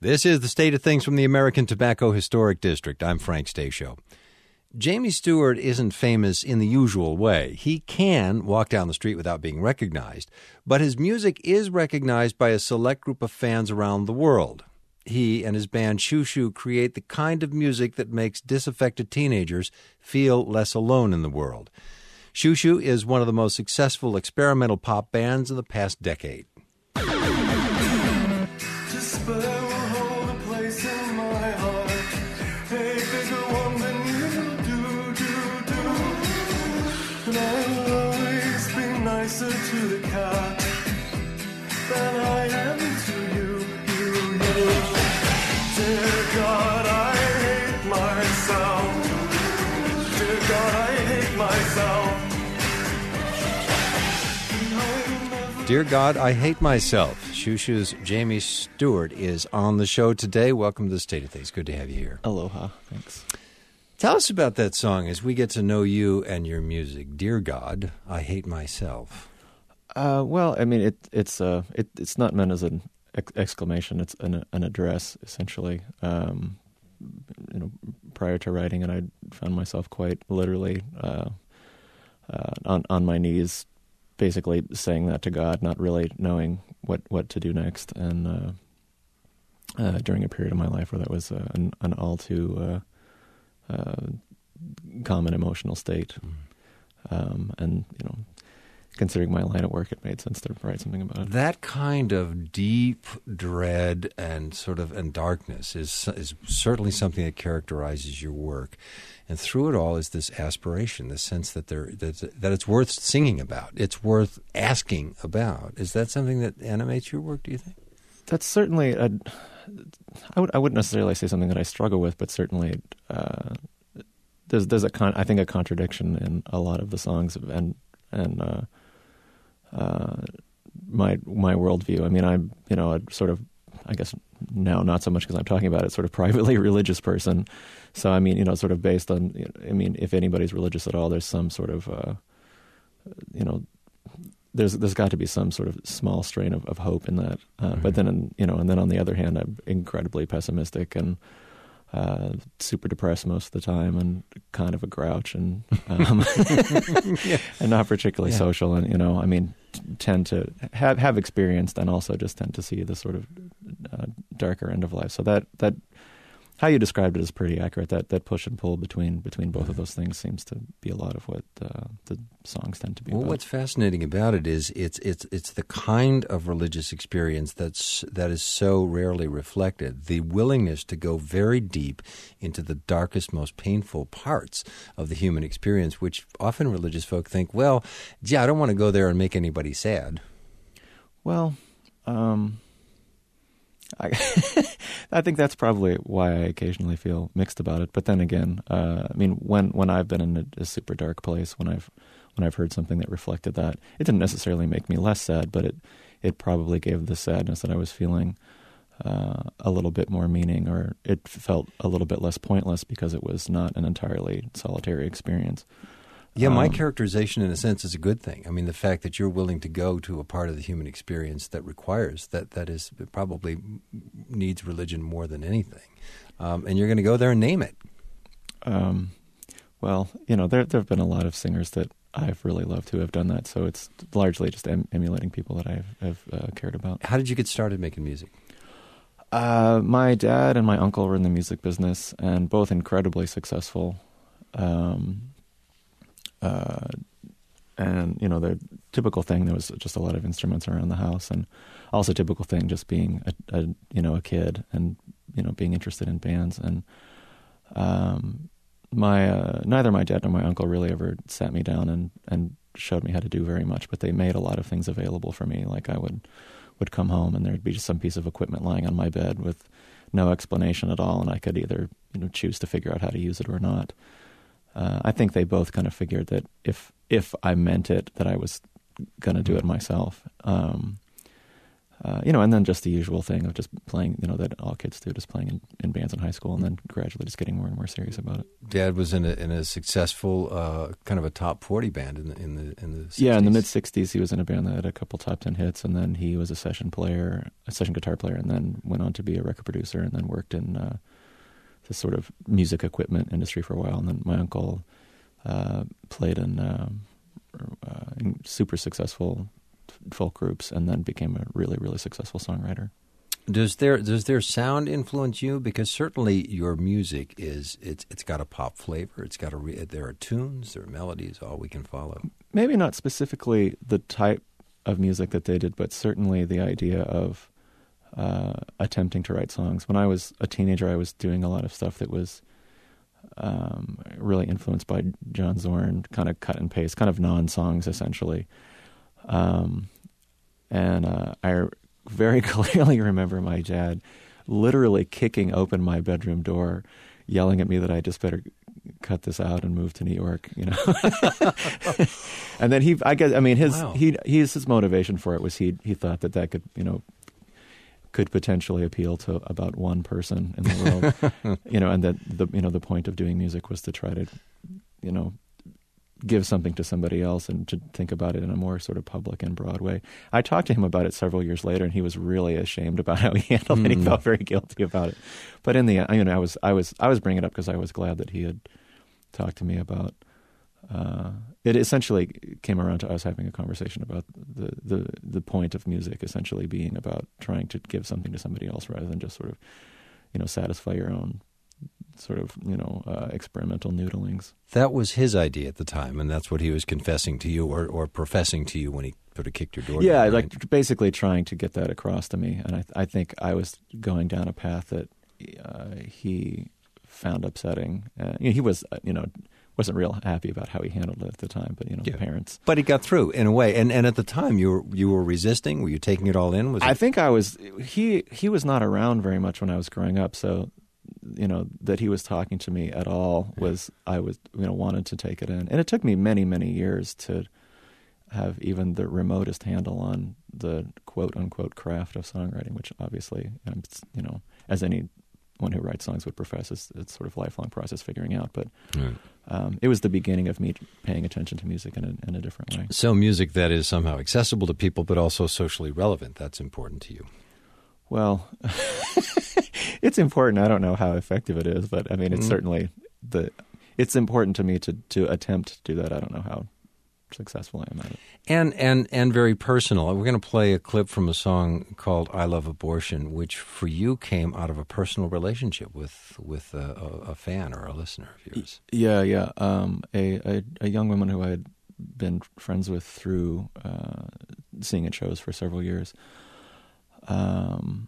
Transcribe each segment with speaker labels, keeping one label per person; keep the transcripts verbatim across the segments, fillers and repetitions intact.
Speaker 1: This is the State of Things from the American Tobacco Historic District. I'm Frank Stasio. Jamie Stewart isn't famous in the usual way. He can walk down the street without being recognized, but his music is recognized by a select group of fans around the world. He and his band Shoo Shoo create the kind of music that makes disaffected teenagers feel less alone in the world. Shoo Shoo is one of the most successful experimental pop bands in the past decade.
Speaker 2: To the cat than I am to you, you, you. Dear God, I hate myself. Dear God, I hate myself.
Speaker 1: Dear God, I hate myself. Shoo Shoo's Jamie Stewart is on the show today. Welcome to the State of Things. Good to have you here.
Speaker 3: Aloha. Thanks.
Speaker 1: Tell us about that song as we get to know you and your music. Dear God, I hate myself.
Speaker 3: Uh, well, I mean, it, it's uh, it, it's not meant as an ex- exclamation. It's an, an address, essentially. Um, you know, prior to writing it, I found myself quite literally uh, uh, on on my knees, basically saying that to God, not really knowing what, what to do next. And uh, uh, during a period of my life where that was uh, an, an all too uh, uh, common emotional state, mm. um, and you know. Considering my line of work, it made sense to write something about it.
Speaker 1: That kind of deep dread and sort of and darkness is is certainly something that characterizes your work, and through it all is this aspiration, this sense that there that, that it's worth singing about, it's worth asking about. Is that something that animates your work? Do you think?
Speaker 3: That's certainly a, I would I wouldn't necessarily say something that I struggle with, but certainly uh, there's there's a con, I think a contradiction in a lot of the songs and and. Uh, Uh, my my worldview. I mean, I'm you know a sort of I guess now not so much because I'm talking about it, sort of privately religious person. So I mean, you know, sort of based on. I mean, if anybody's religious at all, there's some sort of uh, you know, there's there's got to be some sort of small strain of, of hope in that. Uh, mm-hmm. But then you know, and then on the other hand, I'm incredibly pessimistic and. Uh, super depressed most of the time, and kind of a grouch, and um, yeah. and not particularly yeah. social. And you know, I mean, t- tend to have have experienced, and also just tend to see the sort of uh, darker end of life. So that that how you described it is pretty accurate. That that push and pull between between both of those things seems to be a lot of what uh, the songs tend to be.
Speaker 1: Well,
Speaker 3: about.
Speaker 1: What's fascinating about it is it's it's it's the kind of religious experience that's that is so rarely reflected. The willingness to go very deep into the darkest, most painful parts of the human experience, which often religious folk think, well, gee, I don't want to go there and make anybody sad.
Speaker 3: Well, um, I, I think that's probably why I occasionally feel mixed about it. But then again, uh, I mean, when, when I've been in a, a super dark place, when I've when I've heard something that reflected that, it didn't necessarily make me less sad, but it it probably gave the sadness that I was feeling uh, a little bit more meaning, or it felt a little bit less pointless because it was not an entirely solitary experience.
Speaker 1: Yeah, my
Speaker 3: um,
Speaker 1: characterization, in a sense, is a good thing. I mean, the fact that you're willing to go to a part of the human experience that requires, that that is probably needs religion more than anything. Um, and you're going to go there and name it.
Speaker 3: Um, well, you know, there there have been a lot of singers that I've really loved who have done that, so it's largely just em- emulating people that I've, have uh, cared about.
Speaker 1: How did you get started making music?
Speaker 3: Uh, my dad and my uncle were in the music business, and both incredibly successful. Um Uh, and, you know, the typical thing, there was just a lot of instruments around the house, and also typical thing just being, a, a you know, a kid and, you know, being interested in bands. And um, my uh, neither my dad nor my uncle really ever sat me down and, and showed me how to do very much, but they made a lot of things available for me. Like I would, would come home and there'd be just some piece of equipment lying on my bed with no explanation at all, and I could either, you know, choose to figure out how to use it or not. Uh, I think they both kind of figured that if if I meant it, that I was going to do it myself. Um, Uh, you know, and then just the usual thing of just playing, you know, that all kids do, just playing in, in bands in high school, and then gradually just getting more and more serious about it.
Speaker 1: Dad was in a, in a successful uh, kind of a top forty band in the in the in the sixties.
Speaker 3: Yeah, in the mid sixties, he was in a band that had a couple top ten hits, and then he was a session player, a session guitar player, and then went on to be a record producer, and then worked in uh, the sort of music equipment industry for a while. And then my uncle uh, played in, um, uh, in super successful folk groups, and then became a really, really successful songwriter.
Speaker 1: Does their does their sound influence you? Because certainly your music is it's it's got a pop flavor. It's got a re, there are tunes, there are melodies, all we can follow.
Speaker 3: Maybe not specifically the type of music that they did, but certainly the idea of uh, attempting to write songs. When I was a teenager, I was doing a lot of stuff that was um, really influenced by John Zorn, kind of cut and paste, kind of non-songs essentially. Um, and uh, I very clearly remember my dad literally kicking open my bedroom door, yelling at me that I just better cut this out and move to New York, you know. And then he, I guess, I mean, his
Speaker 1: Wow.
Speaker 3: he his his motivation for it was he he thought that that could, you know, could potentially appeal to about one person in the world, you know, and that the you know the point of doing music was to try to, you know, give something to somebody else and to think about it in a more sort of public and broad way. I talked to him about it several years later, and he was really ashamed about how he handled it.
Speaker 1: Mm.
Speaker 3: He felt very guilty about it. But in the end, you know, I was I was I was bringing it up because I was glad that he had talked to me about. Uh, it essentially came around to us having a conversation about the, the the point of music essentially being about trying to give something to somebody else rather than just sort of, you know, satisfy your own sort of, you know, uh, experimental noodlings.
Speaker 1: That was his idea at the time, and that's what he was confessing to you or, or professing to you when he sort of kicked your door
Speaker 3: Yeah,
Speaker 1: down, right?
Speaker 3: like basically trying to get that across to me. And I, I think I was going down a path that uh, he found upsetting. Uh, you know, he was, uh, you know, wasn't real happy about how he handled it at the time, but, you know,
Speaker 1: Yeah.
Speaker 3: the parents.
Speaker 1: But he got through in a way. And and at the time, you were you were resisting? Were you taking it all in? Was
Speaker 3: I
Speaker 1: it,
Speaker 3: think I was, he, he was not around very much when I was growing up, so, you know, that he was talking to me at all was, I was, you know, wanted to take it in. And it took me many, many years to have even the remotest handle on the quote unquote craft of songwriting, which obviously, um, you know, as anyone who writes songs would profess, it's, it's sort of a lifelong process figuring out. But
Speaker 1: Right.
Speaker 3: um, it was the beginning of me paying attention to music in a, in a different way.
Speaker 1: So music that is somehow accessible to people, but also socially relevant. That's important to you.
Speaker 3: Well, it's important. I don't know how effective it is, but I mean, it's
Speaker 1: Mm.
Speaker 3: certainly the. It's important to me to to attempt to do that. I don't know how successful I am at it.
Speaker 1: And and and very personal. We're going to play a clip from a song called "I Love Abortion," which for you came out of a personal relationship with with a, a, a fan or a listener of yours.
Speaker 3: Yeah, yeah. Um, a, a a young woman who I had been friends with through uh, seeing at shows for several years. Um,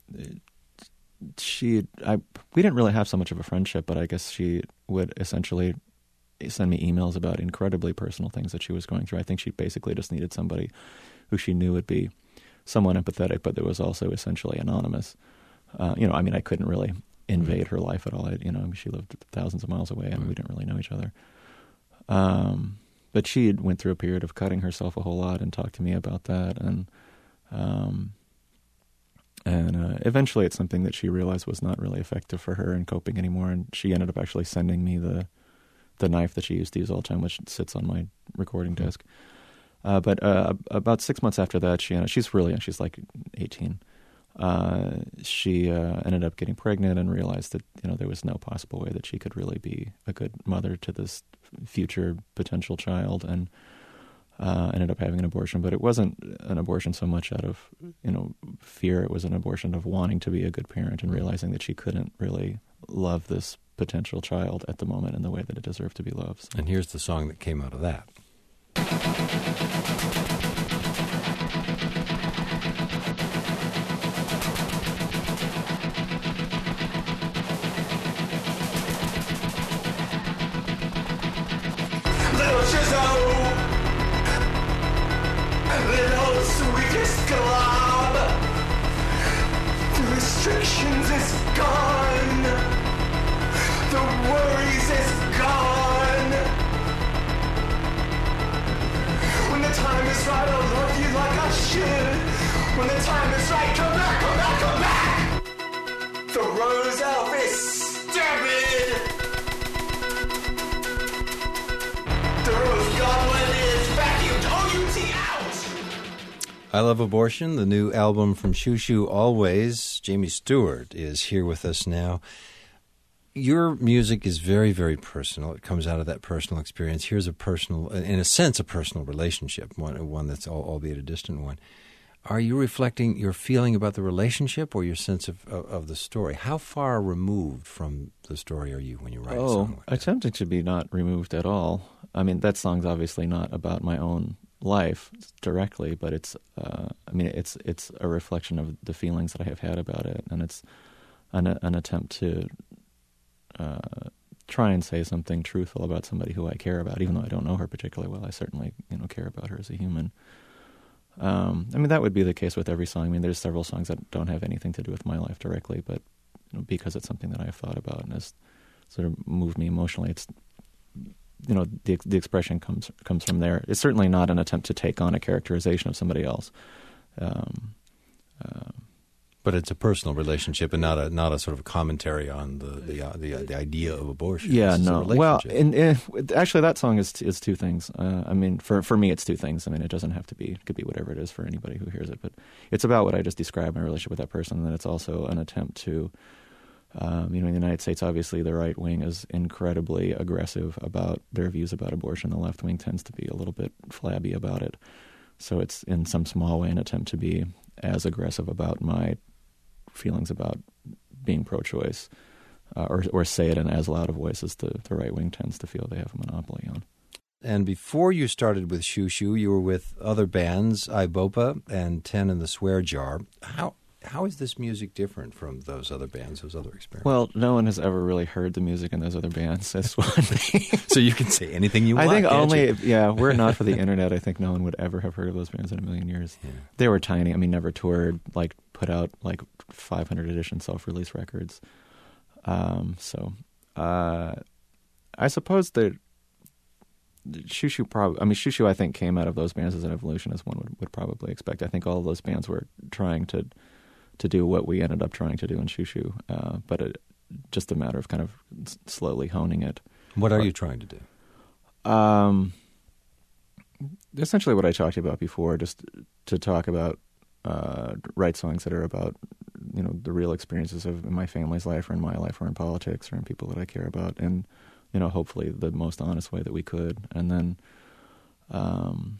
Speaker 3: she, I, we didn't really have so much of a friendship, but I guess she would essentially send me emails about incredibly personal things that she was going through. I think she basically just needed somebody who she knew would be somewhat empathetic, but that was also essentially anonymous. Uh, you know, I mean, I couldn't really invade her life at all. I, you know, I mean, she lived thousands of miles away, and we didn't really know each other. Um, but she had went through a period of cutting herself a whole lot and talked to me about that, and um, and uh, eventually it's something that she realized was not really effective for her in coping anymore, and she ended up actually sending me the the knife that she used to use all the time, which sits on my recording desk. Uh, but uh, about six months after that, she she's really young. She's like eighteen. Uh, she uh, ended up getting pregnant and realized that, you know, there was no possible way that she could really be a good mother to this future potential child, and uh, ended up having an abortion. But it wasn't an abortion so much out of, you know, fear. It was an abortion of wanting to be a good parent and realizing that she couldn't really love this potential child at the moment in the way that it deserved to be loved. So.
Speaker 1: And here's the song that came out of that.
Speaker 2: Little chisel, little sweetest glob. The restrictions is gone, the worries is gone. When the time is right, I'll love you like I should. When the time is right, come back, come back, come back! The rose elf is stabbing! The rose goblin is vacuumed! O U T out!
Speaker 1: I Love Abortion, the new album from Shoo Shoo Always. Jamie Stewart is here with us now. Your music is very, very personal. It comes out of that personal experience. Here's a personal, in a sense, a personal relationship, one, one that's albeit a distant one. Are you reflecting your feeling about the relationship or your sense of, of, of the story? How far removed from the story are you when you write
Speaker 3: oh,
Speaker 1: a song like that?
Speaker 3: Attempting to be not removed at all. I mean, that song's obviously not about my own life directly, but it's, uh, I mean, it's it's a reflection of the feelings that I have had about it, and it's an, an attempt to uh, try and say something truthful about somebody who I care about, even though I don't know her particularly well. I certainly, you know, care about her as a human. Um, I mean, that would be the case with every song. I mean, there's several songs that don't have anything to do with my life directly, but you know, because it's something that I've thought about and has sort of moved me emotionally, it's, you know, the the expression comes comes from there. It's certainly not an attempt to take on a characterization of somebody else. Um, uh,
Speaker 1: But it's a personal relationship and not a not a sort of commentary on the the uh, the, uh, the idea of abortion.
Speaker 3: Yeah,
Speaker 1: This is a
Speaker 3: no. Well,
Speaker 1: relationship.
Speaker 3: in, in, actually, that song is is two things. Uh, I mean, for for me, it's two things. I mean, it doesn't have to be. It could be whatever it is for anybody who hears it. But it's about what I just described, my relationship with that person, and then it's also an attempt to, um, you know, in the United States, obviously, the right wing is incredibly aggressive about their views about abortion. The left wing tends to be a little bit flabby about it. So it's in some small way an attempt to be as aggressive about my feelings about being pro-choice, uh, or or say it in as loud a voice as the, the right wing tends to feel they have a monopoly on.
Speaker 1: And before you started with Shoo Shoo, you were with other bands, Ibopa and Ten in the Swear Jar. How how is this music different from those other bands, those other experiences?
Speaker 3: Well, no one has ever really heard the music in those other bands. That's one thing.
Speaker 1: So you can say anything you
Speaker 3: I
Speaker 1: want.
Speaker 3: think
Speaker 1: can't
Speaker 3: only,
Speaker 1: you?
Speaker 3: yeah, were it not for the internet, I think no one would ever have heard of those bands in a million years.
Speaker 1: Yeah.
Speaker 3: They were tiny. I mean, never toured, like put out like five hundred edition self-release records. Um, so uh, I suppose that Shoo Shoo probably, I mean, Shoo Shoo I think came out of those bands as an evolution, as one would, would probably expect. I think all of those bands were trying to to do what we ended up trying to do in Shoo Shoo, uh, but it, just a matter of kind of s- slowly honing it.
Speaker 1: What are you trying to do?
Speaker 3: Um, essentially what I talked about before, just to talk about, uh, write songs that are about, you know, the real experiences of my family's life or in my life or in politics or in people that I care about, and, you know, hopefully the most honest way that we could. And then um,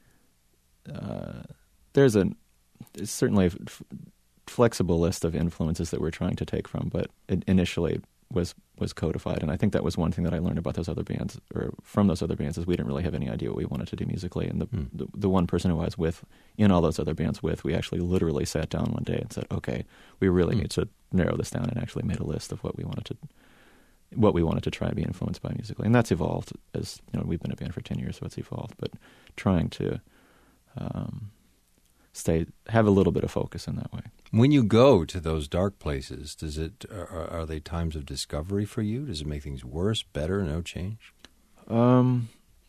Speaker 3: uh, there's a it's certainly a f- flexible list of influences that we're trying to take from, but it initially was was codified. And I think that was one thing that I learned about those other bands, or from those other bands, is we didn't really have any idea what we wanted to do musically. And the,
Speaker 1: Mm.
Speaker 3: the the one person who I was with in all those other bands with, we actually literally sat down one day and said, okay, we really
Speaker 1: Mm.
Speaker 3: need to narrow this down, and actually made a list of what we wanted to what we wanted to try and be influenced by musically. And that's evolved as, you know, we've been a band for ten years, so it's evolved, but trying to um, stay, have a little bit of focus in that way.
Speaker 1: When you go to those dark places, does it are, are they times of discovery for you? Does it make things worse, better, no change?
Speaker 3: Um,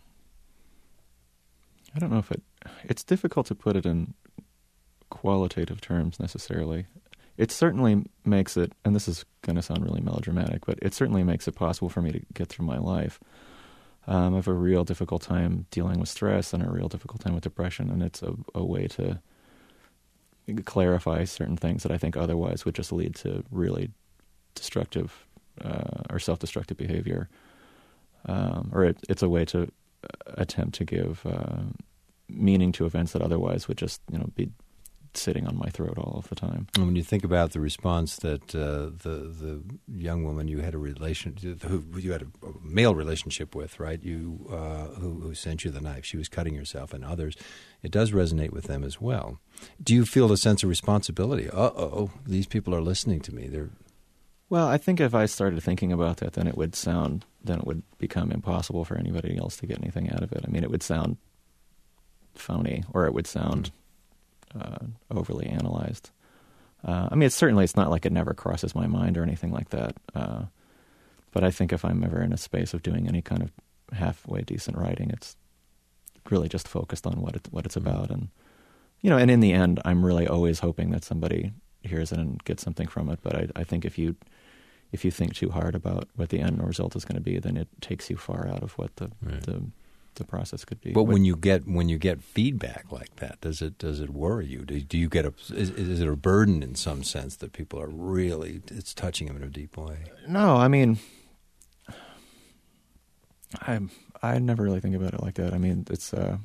Speaker 3: I don't know if it, it's difficult to put it in qualitative terms necessarily. It certainly makes it, and this is going to sound really melodramatic, but it certainly makes it possible for me to get through my life. Um, I have a real difficult time dealing with stress and a real difficult time with depression, and it's a, a way to clarify certain things that I think otherwise would just lead to really destructive uh, or self-destructive behavior. Um, or it, it's a way to attempt to give uh, meaning to events that otherwise would just, you know, be sitting on my throat all of the time.
Speaker 1: And when you think about the response that uh, the the young woman you had a relation who you had a male relationship with, right? You uh, who, who sent you the knife. She was cutting herself, and others. It does resonate with them as well. Do you feel a sense of responsibility? Uh oh, these people are listening to me. They're
Speaker 3: Well, I think if I started thinking about that, then it would sound, then it would become impossible for anybody else to get anything out of it. I mean, it would sound phony, or it would sound uh, overly analyzed. Uh, I mean, it's certainly, it's not like it never crosses my mind or anything like that. Uh, but I think if I'm ever in a space of doing any kind of halfway decent writing, it's really just focused on what it, what it's about. And you know, and in the end, I'm really always hoping that somebody hears it and gets something from it. But I, I think if you if you think too hard about what the end result is going to be, then it takes you far out of what the right. the, the process could be.
Speaker 1: But when you get when you get feedback like that, does it does it worry you? Do, do you get a is, is it a burden in some sense that people are really it's touching them in a deep way?
Speaker 3: No, I mean, I I never really think about it like that. I mean, it's. Uh,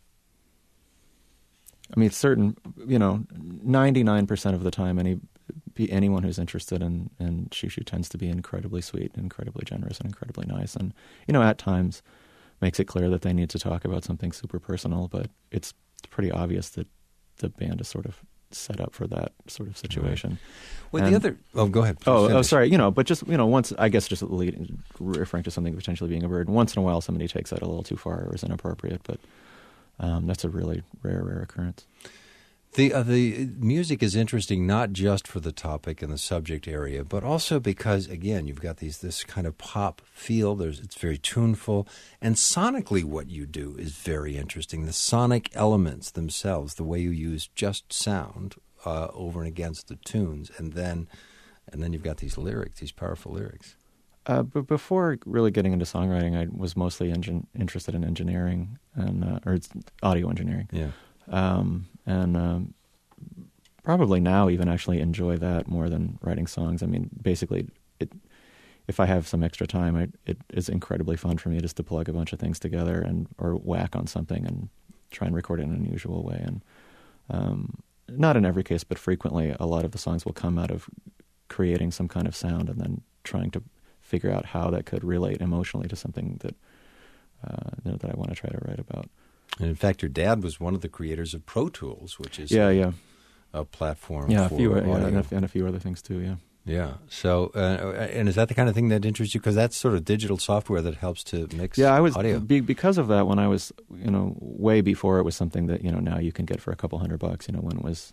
Speaker 3: I mean, it's certain, you know, ninety-nine percent of the time, any anyone who's interested in, in Shoo Shoo tends to be incredibly sweet, incredibly generous, and incredibly nice. And, you know, at times makes it clear that they need to talk about something super personal, but it's pretty obvious that the band is sort of set up for that sort of situation.
Speaker 1: Right. Well,
Speaker 3: and,
Speaker 1: the other... Oh, go ahead.
Speaker 3: Oh, oh, sorry. You know, but just, you know, once, I guess just lead, referring to something potentially being a burden, once in a while somebody takes that a little too far or is inappropriate, but... Um, that's a really rare, rare occurrence.
Speaker 1: The uh, the music is interesting not just for the topic and the subject area, but also because, again, you've got these this kind of pop feel. There's it's very tuneful, and sonically, what you do is very interesting. The sonic elements themselves, the way you use just sound uh, over and against the tunes, and then and then you've got these lyrics, these powerful lyrics.
Speaker 3: Uh, but before really getting into songwriting, I was mostly engin- interested in engineering and uh, or audio engineering.
Speaker 1: Yeah,
Speaker 3: um, and um, probably now even actually enjoy that more than writing songs. I mean, basically, it, if I have some extra time, I, it is incredibly fun for me just to plug a bunch of things together and or whack on something and try and record it in an unusual way. And um, not in every case, but frequently, a lot of the songs will come out of creating some kind of sound and then trying to figure out how that could relate emotionally to something that uh, you know, that I want to try to write about.
Speaker 1: And in fact, your dad was one of the creators of Pro Tools, which is
Speaker 3: yeah,
Speaker 1: a,
Speaker 3: yeah.
Speaker 1: a platform
Speaker 3: yeah,
Speaker 1: for
Speaker 3: a few,
Speaker 1: audio.
Speaker 3: yeah, and, a, and a few other things too, yeah.
Speaker 1: Yeah. So, uh, and is that the kind of thing that interests you? Because that's sort of digital software that helps to mix
Speaker 3: yeah, I was,
Speaker 1: audio.
Speaker 3: Be, because of that, when I was, you know, way before it was something that, you know, now you can get for a couple hundred bucks, you know, when it was...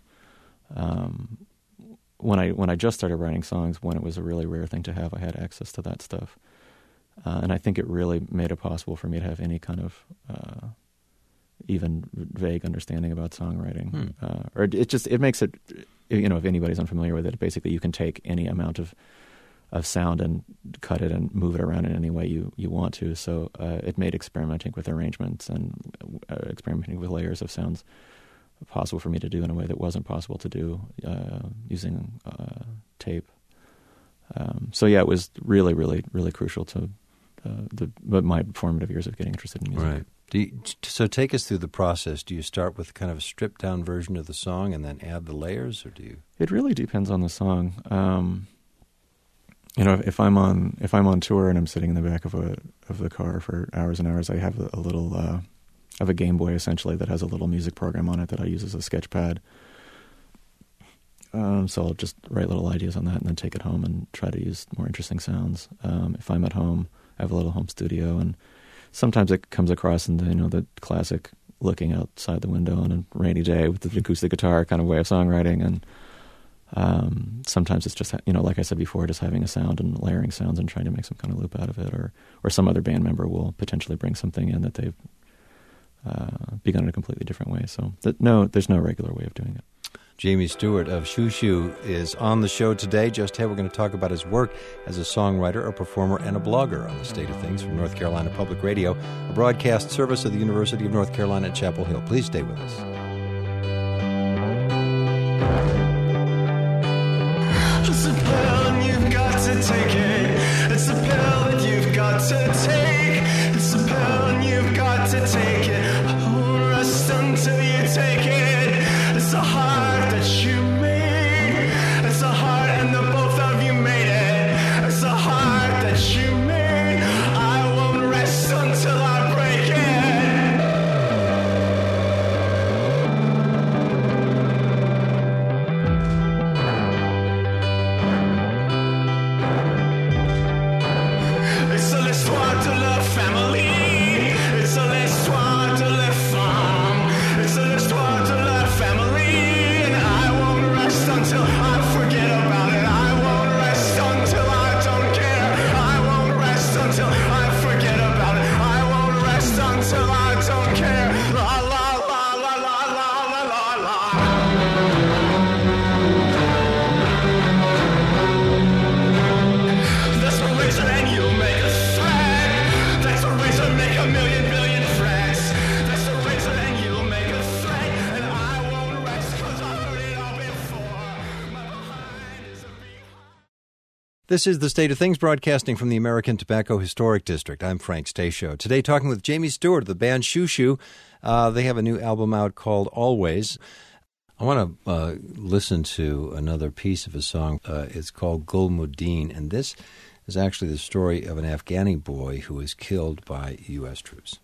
Speaker 3: Um, When I when I just started writing songs, when it was a really rare thing to have, I had access to that stuff, uh, and I think it really made it possible for me to have any kind of uh, even vague understanding about songwriting.
Speaker 1: Hmm.
Speaker 3: Uh, or it just it makes it, you know, if anybody's unfamiliar with it, basically you can take any amount of of sound and cut it and move it around in any way you, you want to. So uh, it made experimenting with arrangements and uh, experimenting with layers of sounds possible for me to do in a way that wasn't possible to do uh, using uh, tape. Um, so yeah, it was really, really, really crucial to uh, the my formative years of getting interested in music.
Speaker 1: Right. Do you, so take us through the process. Do you start with kind of a stripped down version of the song and then add the layers, or do you?
Speaker 3: It really depends on the song. Um, you know, if, if I'm on if I'm on tour and I'm sitting in the back of a of the car for hours and hours, I have a, a little. Uh, I have a Game Boy, essentially, that has a little music program on it that I use as a sketch pad. Um, so I'll just write little ideas on that and then take it home and try to use more interesting sounds. Um, if I'm at home, I have a little home studio, and sometimes it comes across in the, you know, the classic looking outside the window on a rainy day with the acoustic guitar kind of way of songwriting. And um, sometimes it's just, you know, like I said before, just having a sound and layering sounds and trying to make some kind of loop out of it. Or, or some other band member will potentially bring something in that they've Uh, begun in a completely different way. So th- no, there's no regular way of doing it.
Speaker 1: Jamie Stewart of Shoo Shoo is on the show today. Just ahead, we're going to talk about his work as a songwriter, a performer, and a blogger on the state of things from North Carolina Public Radio, a broadcast service of the University of North Carolina at Chapel Hill. Please stay with us.
Speaker 2: It's a pill and you've got to take it. It's a pill that you've got to take. It's a pill and you've got to take it. Rest until you take it. It's a heart that you made. It's a heart and the both of you made it. It's a heart that you made. I won't rest until I break it.
Speaker 1: This is The State of Things, broadcasting from the American Tobacco Historic District. I'm Frank Stasio. Today talking with Jamie Stewart of the band Shoo Shoo. Uh, they have a new album out called Always. I want to uh, listen to another piece of a song. Uh, it's called Gulmuddin, and this is actually the story of an Afghani boy who was killed by U S troops.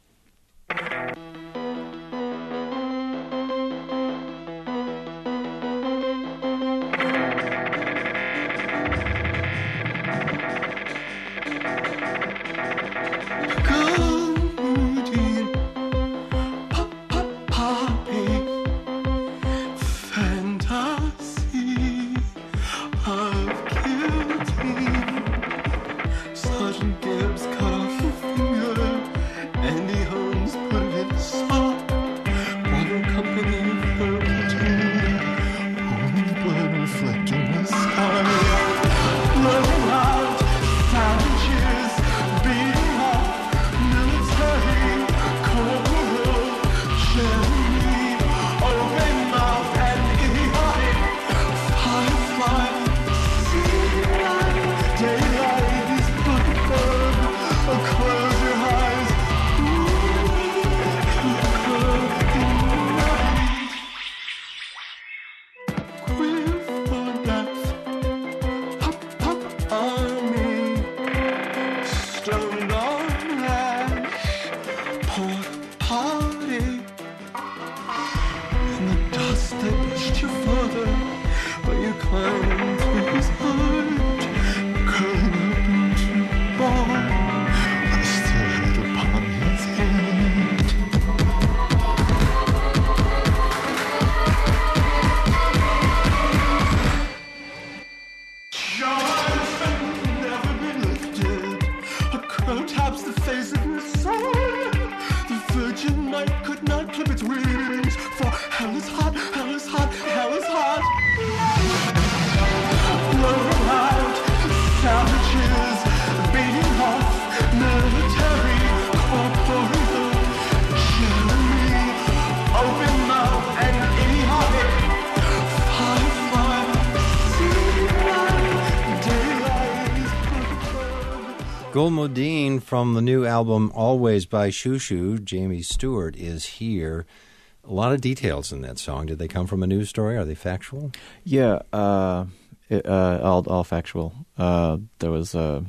Speaker 1: Gulmuddin from the new album Always by Shoo Shoo. Jamie Stewart is here. A lot of details in that song. Did they come from a news story? Are they factual?
Speaker 3: Yeah, uh, it, uh, all, all factual. Uh, there was a,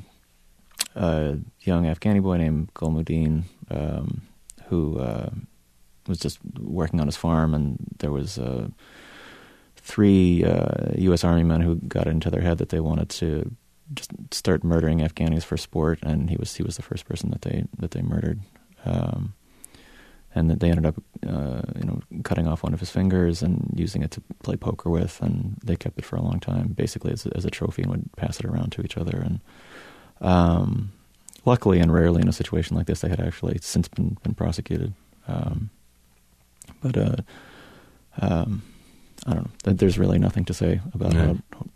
Speaker 3: a young Afghani boy named Gulmuddin um, who uh, was just working on his farm, and there was uh, three uh, U S Army men who got it into their head that they wanted to just start murdering Afghanis for sport, and he was he was the first person that they that they murdered, um, and that they ended up uh, you know cutting off one of his fingers and using it to play poker with, and they kept it for a long time, basically as a, as a trophy, and would pass it around to each other. And um, luckily and rarely in a situation like this, they had actually since been been prosecuted. Um, but uh, um, I don't know. There's really nothing to say about
Speaker 1: yeah.
Speaker 3: how.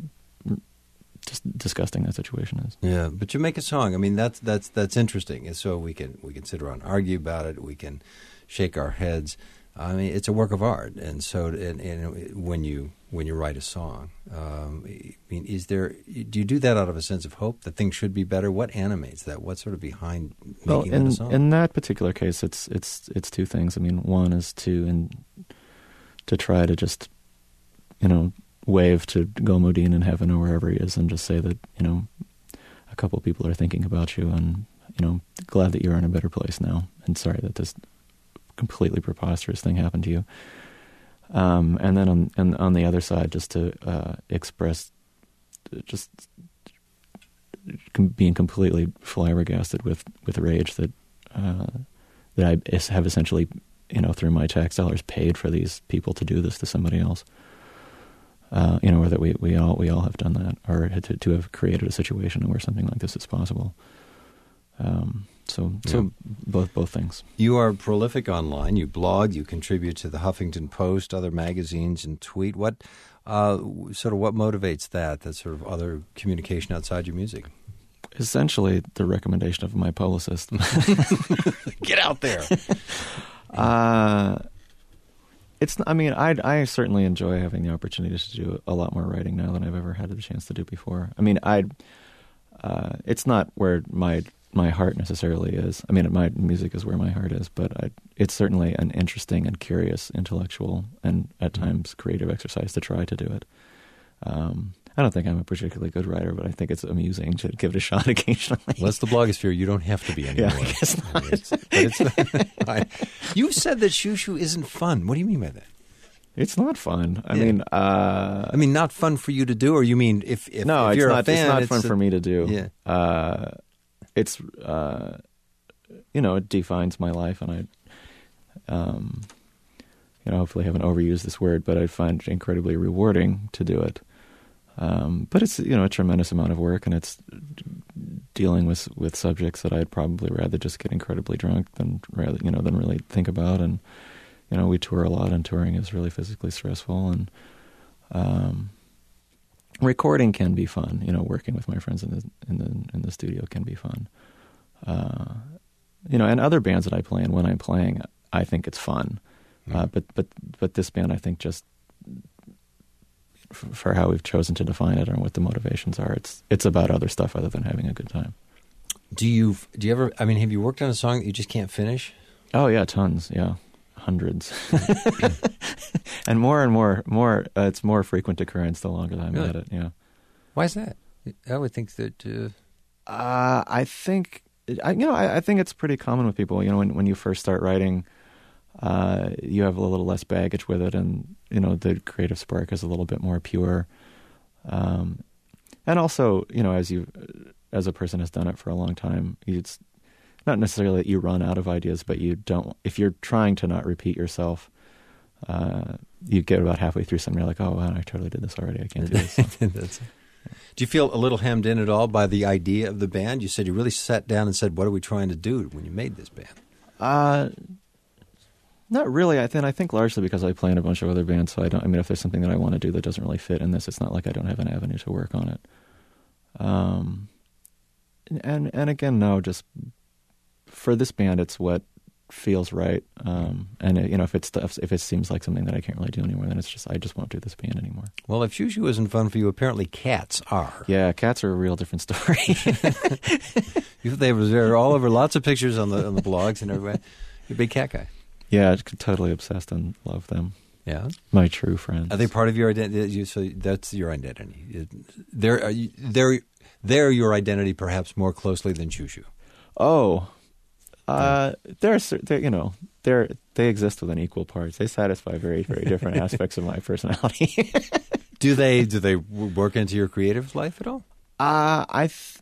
Speaker 3: Just disgusting that situation is.
Speaker 1: Yeah, but you make a song. I mean, that's that's that's interesting. And so we can we can sit around and argue about it. We can shake our heads. I mean, it's a work of art. And so, and, and when you when you write a song, um, I mean, is there? Do you do that out of a sense of hope that things should be better? What animates that? What's sort of behind making
Speaker 3: well, in,
Speaker 1: that a song?
Speaker 3: In that particular case, it's it's it's two things. I mean, one is to in, to try to just you know. wave to Gulmuddin in heaven or wherever he is and just say that, you know, a couple of people are thinking about you and, you know, glad that you're in a better place now and sorry that this completely preposterous thing happened to you. Um, and then on, and on the other side, just to uh, express just being completely flabbergasted with, with rage that, uh, that I have essentially, you know, through my tax dollars paid for these people to do this to somebody else. Uh, you know, or that we, we all we all have done that, or to, to have created a situation where something like this is possible. Um, so, so yeah. both both things.
Speaker 1: You are prolific online. You blog. You contribute to the Huffington Post, other magazines, and tweet. What uh, sort of what motivates that? That sort of other communication outside your music.
Speaker 3: Essentially, the recommendation of my publicist.
Speaker 1: Get out there.
Speaker 3: uh It's. I mean, I I certainly enjoy having the opportunity to do a lot more writing now than I've ever had the chance to do before. I mean, I uh, it's not where my my heart necessarily is. I mean, my music is where my heart is, but I, it's certainly an interesting and curious intellectual and at times creative exercise to try to do it. Um, I don't think I'm a particularly good writer, but I think it's amusing to give it a shot occasionally.
Speaker 1: Well, it's the blogosphere. You don't have to be anymore.
Speaker 3: Yeah, I guess not.
Speaker 1: It's, but it's, I, you said that Shoo Shoo isn't fun. What do you mean by that?
Speaker 3: It's not fun. I
Speaker 1: Yeah.
Speaker 3: mean, uh,
Speaker 1: I mean, not fun for you to do, or you mean if, if,
Speaker 3: no,
Speaker 1: if
Speaker 3: it's
Speaker 1: you're
Speaker 3: not.
Speaker 1: a fan,
Speaker 3: it's not
Speaker 1: it's
Speaker 3: fun
Speaker 1: a-
Speaker 3: for me to do.
Speaker 1: Yeah.
Speaker 3: Uh, it's uh, you know, it defines my life, and I, um, you know, hopefully I haven't overused this word, but I find it incredibly rewarding to do it. Um, but it's, you know, a tremendous amount of work, and it's dealing with with subjects that I'd probably rather just get incredibly drunk than rather, you know, than really think about. And you know, we tour a lot, and touring is really physically stressful. And um, recording can be fun. You know, working with my friends in the in the in the studio can be fun. Uh, you know, and other bands that I play in, when I'm playing, I think it's fun.
Speaker 1: Mm-hmm.
Speaker 3: Uh, but but but this band, I think, just for how we've chosen to define it and what the motivations are, it's it's about other stuff other than having a good time.
Speaker 1: Do you do you ever? I mean, have you worked on a song that you just can't finish?
Speaker 3: Oh yeah, tons. Yeah, hundreds, and more and more more. Uh, it's more frequent occurrence the longer that I'm
Speaker 1: Really?
Speaker 3: at it. Yeah.
Speaker 1: Why is that? I would think that. Uh,
Speaker 3: Uh, I think I, you know I, I think it's pretty common with people. You know, when when you first start writing, uh, you have a little less baggage with it, and you know the creative spark is a little bit more pure. Um, and also, you know, as you as a person has done it for a long time, it's not necessarily that you run out of ideas, but you don't. If you're trying to not repeat yourself, uh, you get about halfway through something, you're like, oh, wow, I totally did this already. I can't do this.
Speaker 1: That's- do you feel a little hemmed in at all by the idea of the band? You said you really sat down and said, "What are we trying to do?" when you made this band.
Speaker 3: Uh, not really. I think I think largely because I play in a bunch of other bands, so I don't. I mean, if there's something that I want to do that doesn't really fit in this, it's not like I don't have an avenue to work on it. Um, and and again, no, just for this band, it's what feels right. Um, and it, you know, if it's if it seems like something that I can't really do anymore, then it's just I just won't do this band anymore.
Speaker 1: Well, if Shoo Shoo isn't fun for you, apparently Cats are.
Speaker 3: Yeah, Cats are a real different story.
Speaker 1: You- they were there all over, lots of pictures on the on the blogs and everywhere. You're a big cat guy.
Speaker 3: Yeah, totally obsessed and love them.
Speaker 1: Yeah.
Speaker 3: My true friends.
Speaker 1: Are they part of your identity? You, so that's your identity. It- They're, are you- they're, they're your identity perhaps more closely than Shoo Shoo.
Speaker 3: Oh, uh, they're, cer- they're you know they're they exist within equal parts. They satisfy very very different aspects of my personality.
Speaker 1: Do they do they w- work into your creative life at all?
Speaker 3: uh, I th-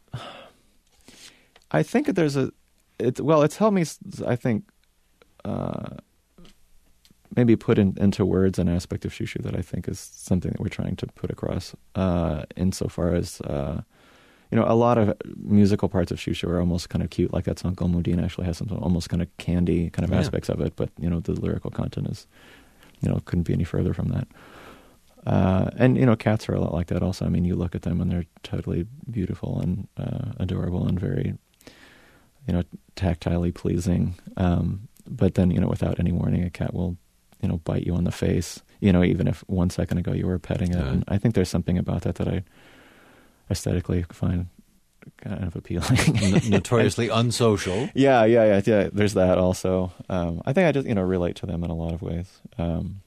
Speaker 3: I think that there's a it's well it's helped me s- I think uh, maybe put in, into words an aspect of Shoo Shoo that I think is something that we're trying to put across. Uh, insofar as uh, you know, a lot of musical parts of Shoo Shoo are almost kind of cute, like that song Gulmudin actually has some almost kind of candy kind of
Speaker 1: Yeah.
Speaker 3: aspects of it, but, you know, the lyrical content is, you know, couldn't be any further from that. Uh, and, you know, Cats are a lot like that also. I mean, you look at them and they're totally beautiful and uh, adorable and very, you know, tactilely pleasing. Um, but then, you know, without any warning, a cat will, you know, bite you on the face, you know, even if one second ago you were petting it.
Speaker 1: Yeah.
Speaker 3: And I think there's something about that that I aesthetically find kind of appealing.
Speaker 1: N- notoriously unsocial.
Speaker 3: Yeah, yeah, yeah, yeah. There's that also. Um, I think I just, you know, relate to them in a lot of ways. Um,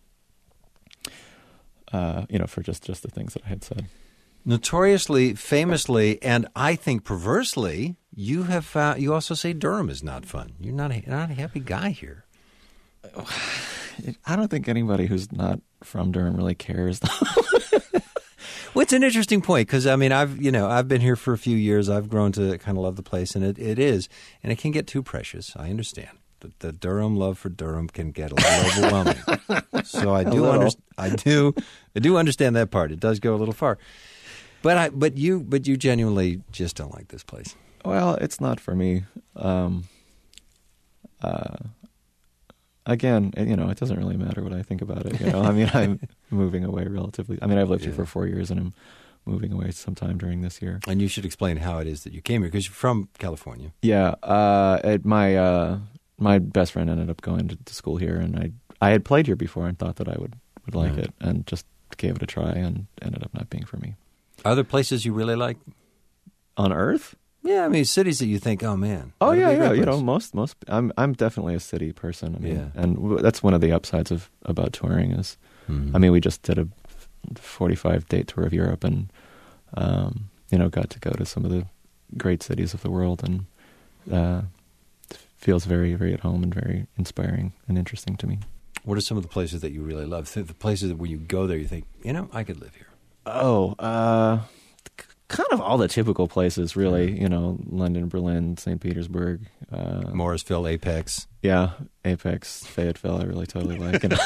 Speaker 3: uh, you know, for just, just the things that I had said.
Speaker 1: Notoriously, famously, and I think perversely, you have found, you also say Durham is not fun. You're not a, not a happy guy here.
Speaker 3: I don't think anybody who's not from Durham really cares.
Speaker 1: Well, it's an interesting point because I mean, I've you know I've been here for a few years. I've grown to kind of love the place, and it, it is, and it can get too precious. I understand that the Durham love for Durham can get a little overwhelming. So I do
Speaker 3: little.
Speaker 1: understand. I do, I do understand that part. It does go a little far, but I, but you, but you genuinely just don't like this place.
Speaker 3: Well, it's not for me. Um, uh, again, you know, it doesn't really matter what I think about it. You know, I mean, I'm moving away relatively. I mean, I've lived
Speaker 1: Yeah.
Speaker 3: here for four years, and I'm moving away sometime during this year.
Speaker 1: And you should explain how it is that you came here because you're from California.
Speaker 3: Yeah, uh, it, my uh, my best friend ended up going to, to school here, and I I had played here before and thought that I would, would like
Speaker 1: Right.
Speaker 3: it, and just gave it a try, and ended up not being for me.
Speaker 1: Are there places you really like?
Speaker 3: On Earth?
Speaker 1: Yeah, I mean cities that you think, oh man.
Speaker 3: Oh
Speaker 1: that'd
Speaker 3: yeah,
Speaker 1: be a
Speaker 3: yeah.
Speaker 1: great
Speaker 3: You
Speaker 1: place.
Speaker 3: know, most most. I'm I'm definitely a city person. I mean,
Speaker 1: Yeah.
Speaker 3: and w- that's one of the upsides of about touring is,
Speaker 1: Mhm.
Speaker 3: I mean, we just did a forty-five date tour of Europe, and um, you know, got to go to some of the great cities of the world, and uh, it feels very very at home and very inspiring and interesting to me.
Speaker 1: What are some of the places that you really love? Th- The places that when you go there, you think, you know, I could live here.
Speaker 3: Oh, uh, c- kind of all the typical places, really. You know, London, Berlin, Saint Petersburg. Uh,
Speaker 1: Morrisville, Apex.
Speaker 3: Yeah, Apex, Fayetteville, I really totally like. You know?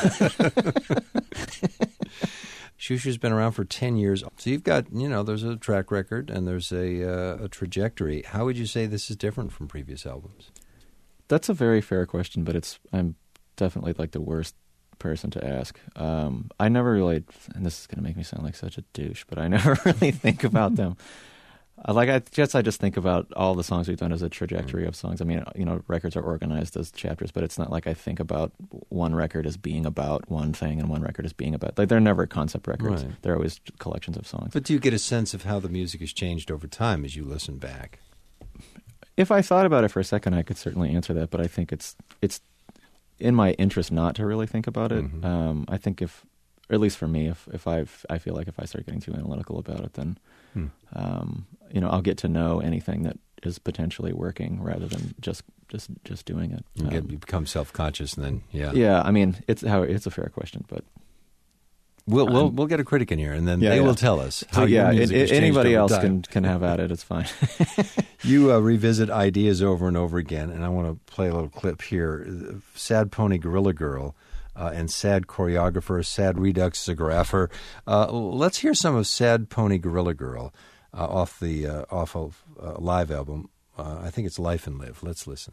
Speaker 1: Shushu's been around for ten years. So you've got, you know, there's a track record and there's a, uh, a trajectory. How would you say this is different from previous albums?
Speaker 3: That's a very fair question, but it's I'm definitely like the worst person to ask. Um, I never really, and this is going to make me sound like such a douche, but I never really think about them. Uh, Like I guess I just think about all the songs we've done as a trajectory of songs. I mean, you know, records are organized as chapters, but it's not like I think about one record as being about one thing and one record as being about. Like they're never concept records.
Speaker 1: Right.
Speaker 3: They're always collections of songs.
Speaker 1: But do you get a sense of how the music has changed over time as you listen back?
Speaker 3: If I thought about it for a second, I could certainly answer that. But I think it's it's in my interest not to really think about it.
Speaker 1: Mhm.
Speaker 3: Um, I think if, or at least for me, if if I I feel like if I start getting too analytical about it, then
Speaker 1: Hmm.
Speaker 3: um, you know, I'll get to know anything that is potentially working rather than just just just doing it.
Speaker 1: You, get,
Speaker 3: Um,
Speaker 1: you become self-conscious and then, yeah.
Speaker 3: yeah, I mean, it's how it's a fair question, but
Speaker 1: We'll, we'll,
Speaker 3: Um,
Speaker 1: we'll get a critic in here and then
Speaker 3: yeah,
Speaker 1: they
Speaker 3: yeah.
Speaker 1: will tell us how
Speaker 3: so,
Speaker 1: your
Speaker 3: yeah,
Speaker 1: music
Speaker 3: it,
Speaker 1: has
Speaker 3: it,
Speaker 1: changed
Speaker 3: anybody
Speaker 1: over
Speaker 3: else
Speaker 1: time.
Speaker 3: can can have at it. It's fine.
Speaker 1: You uh, revisit ideas over and over again, and I want to play a little clip here. Sad Pony Gorilla Girl uh, and Sad Choreographer, Sad Redux-ographer. Uh, let's hear some of Sad Pony Gorilla Girl uh, off the uh, off of uh, live album. Uh, I think it's Life and Live. Let's listen.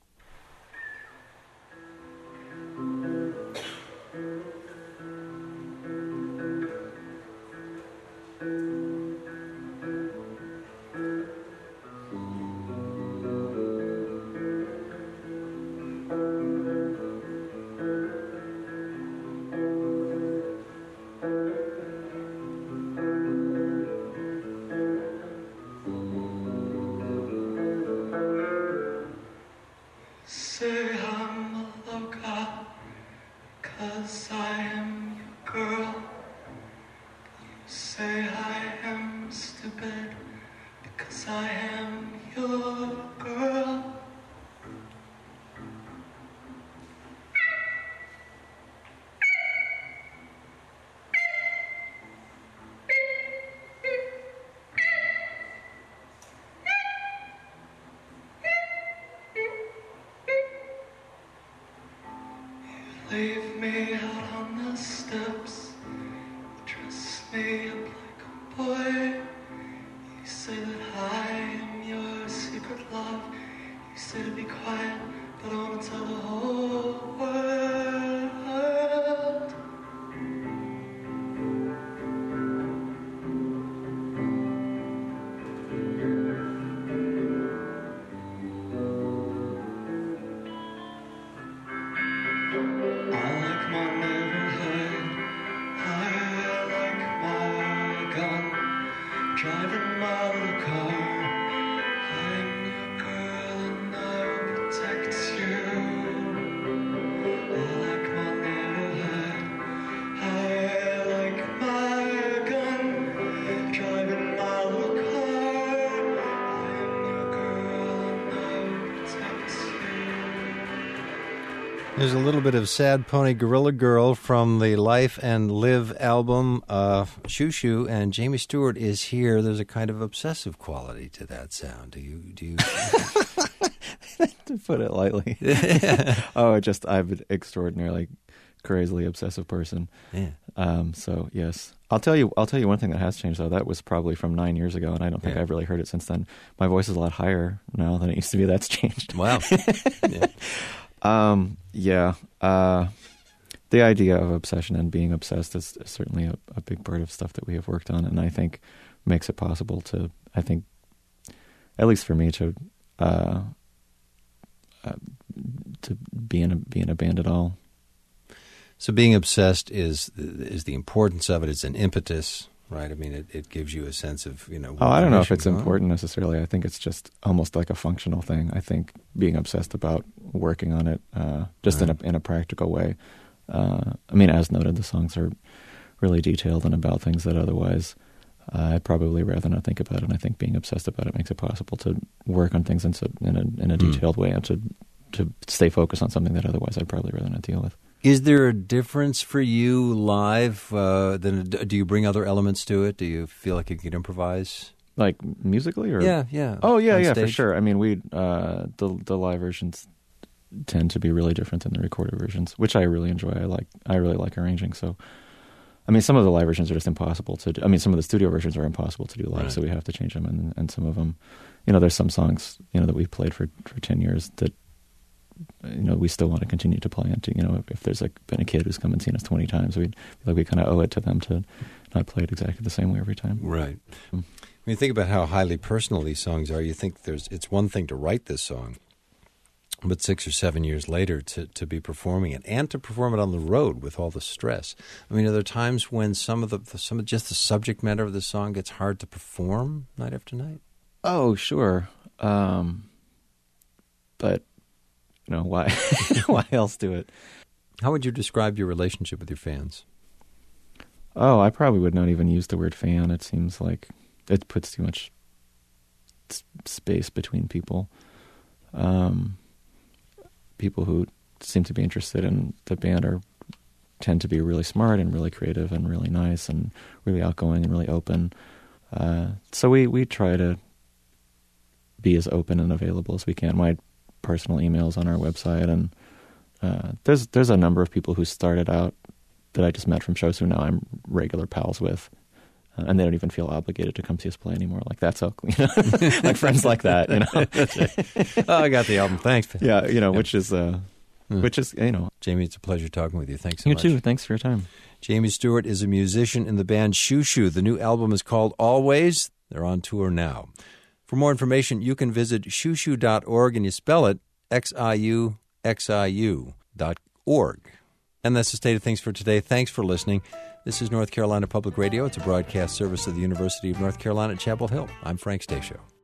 Speaker 2: Say I'm a loca, 'cause I am your girl. Say I am stupid, because I am your girl. Leave me out on the steps. You dress me up like a boy. You say that I am your secret love. You say to be quiet, but I want to tell the whole world. I like my neighborhood. I like my gun. Driving my little car. I'm your girl and I will protect you. I like my neighborhood. I like my gun. Driving my little car. I'm your girl and I will protect you.
Speaker 1: There's a little bit of Sad Pony Gorilla Girl from the Life and Live album. Uh, Shushu and Jamie Stewart is here. There's a kind of obsessive quality to that sound. Do you? Do you?
Speaker 3: To put it lightly. Oh, it just I'm an extraordinarily crazily obsessive person.
Speaker 1: Yeah.
Speaker 3: Um, so yes, I'll tell you. I'll tell you one thing that has changed though. That was probably from nine years ago, and I don't think
Speaker 1: Yeah.
Speaker 3: I've really heard it since then. My voice is a lot higher now than it used to be. That's changed.
Speaker 1: Wow. Yeah.
Speaker 3: Um, yeah. Uh, the idea of obsession and being obsessed is, is certainly a, a big part of stuff that we have worked on, and I think makes it possible to, I think, at least for me, to uh, uh, to be in a be in a band at all.
Speaker 1: So being obsessed is is the importance of it. It's an impetus. right? I mean, it, it gives you a sense of, you know.
Speaker 3: Oh, I don't know if it's
Speaker 1: going on.
Speaker 3: important necessarily. I think it's just almost like a functional thing. I think being obsessed about working on it, uh, just
Speaker 1: Right.
Speaker 3: in a in a practical way. Uh, I mean, as noted, the songs are really detailed and about things that otherwise uh, I'd probably rather not think about. And I think being obsessed about it makes it possible to work on things in, so, in a in a
Speaker 1: Mm.
Speaker 3: detailed way and to to stay focused on something that otherwise I'd probably rather not deal with.
Speaker 1: Is there a difference for you live? Uh, than do you bring other elements to it? Do you feel like you can improvise?
Speaker 3: Like musically, or
Speaker 1: Yeah, yeah.
Speaker 3: oh yeah,
Speaker 1: on
Speaker 3: yeah, for
Speaker 1: stage?
Speaker 3: sure. I mean, we uh, the the live versions tend to be really different than the recorded versions, which I really enjoy. I like I really like arranging. So, I mean, some of the live versions are just impossible to do. I mean, some of the studio versions are impossible to do live,
Speaker 1: Right.
Speaker 3: so we have to change them. And and some of them, you know, there's some songs, you know, that we've played for for ten years that, you know, we still want to continue to play into. You know, if, if there's like been a kid who's come and seen us twenty times, we feel like we kind of owe it to them to not play it exactly the same way every time.
Speaker 1: Right.
Speaker 3: Mm.
Speaker 1: When you think about how highly personal these songs are, you think there's it's one thing to write this song, but six or seven years later to, to be performing it and to perform it on the road with all the stress. I mean, are there times when some of the some of just the subject matter of the song gets hard to perform night after night?
Speaker 3: Oh, sure. Um, but, you know, why why else do it?
Speaker 1: How would you describe your relationship with your fans?
Speaker 3: Oh, I probably would not even use the word fan. It seems like it puts too much s- space between people. Um, people who seem to be interested in the band are tend to be really smart and really creative and really nice and really outgoing and really open. Uh, so we, we try to be as open and available as we can. My personal email's on our website, and uh, there's there's a number of people who started out that I just met from shows who now I'm regular pals with, uh, and they don't even feel obligated to come see us play anymore. Like that's so, you know, like friends like that, you know.
Speaker 1: Oh, I got the album. Thanks.
Speaker 3: Yeah, you know, which is uh,
Speaker 1: Hmm.
Speaker 3: which is you know.
Speaker 1: Jamie, it's a pleasure talking with you. Thanks so
Speaker 3: You
Speaker 1: much.
Speaker 3: too. Thanks for your time.
Speaker 1: Jamie Stewart is a musician in the band Shoo Shoo. The new album is called Always. They're on tour now. For more information, you can visit shoo shoo dot org, and you spell it X I U X I U dot org. And that's the state of things for today. Thanks for listening. This is North Carolina Public Radio. It's a broadcast service of the University of North Carolina at Chapel Hill. I'm Frank Stasio.